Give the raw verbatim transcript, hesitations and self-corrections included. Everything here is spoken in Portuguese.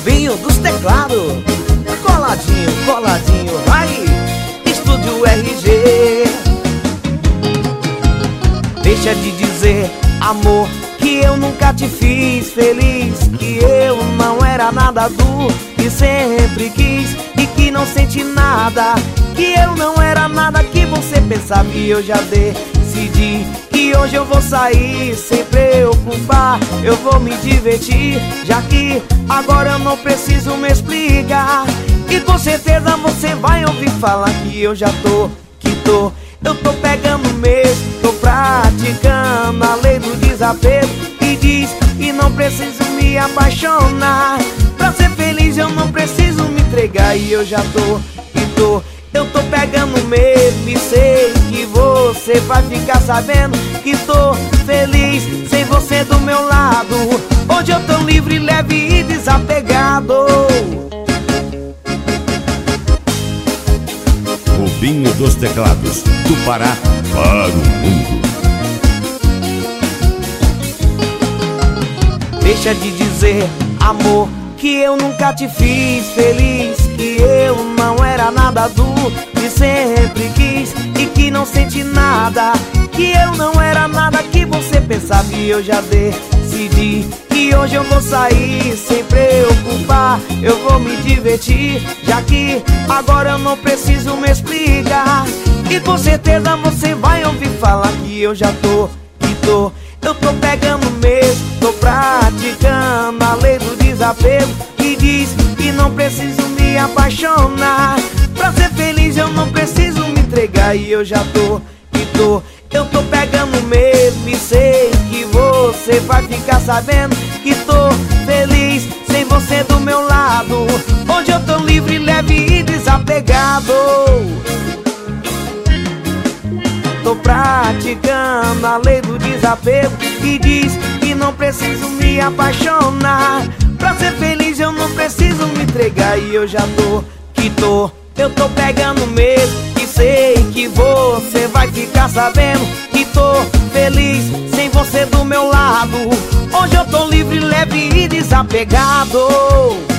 Rubinho dos teclados, coladinho, coladinho, vai, Estúdio R G. Deixa de dizer, amor, que eu nunca te fiz feliz, que eu não era nada do que sempre quis, e que não senti nada, que eu não era nada que você pensava. E eu já decidi que hoje eu vou sair sem preocupar, eu vou me divertir, já que agora eu não preciso me explicar. E com certeza você vai ouvir falar que eu já tô, que tô, eu tô pegando mesmo, tô praticando a lei do desapego, e diz que não preciso me apaixonar, pra ser feliz eu não preciso me entregar. E eu já tô, que tô, eu tô pegando mesmo, e sei que você vai ficar sabendo que tô feliz sem você do meu lado. Hoje eu tô livre, leve e desapegado. Rubinho dos teclados, do Pará para o mundo. Deixa de dizer, amor, que eu nunca te fiz feliz, que eu não era nada do que sempre quis, e que não senti nada, que eu não era nada que você pensava. E eu já decidi que hoje eu vou sair sem preocupar, eu vou me divertir, já que agora eu não preciso me explicar. E com certeza você vai ouvir falar que eu já tô, que tô, eu tô pegando mesmo, tô praticando a lei do desapego, que diz que não preciso me apaixonar, pra ser feliz eu não preciso me entregar. E eu já tô, que tô, eu tô pegando mesmo, e sei que você vai ficar sabendo que tô feliz sem você do meu lado. Hoje eu tô livre, leve e desapegado. Tô praticando a lei do desapego, que diz que não preciso me apaixonar, pra ser feliz eu não preciso me entregar. E eu já tô, que tô, eu tô pegando mesmo, e sei que você vai ficar sabendo que tô feliz sem você do meu lado. Hoje eu tô livre, leve e desapegado.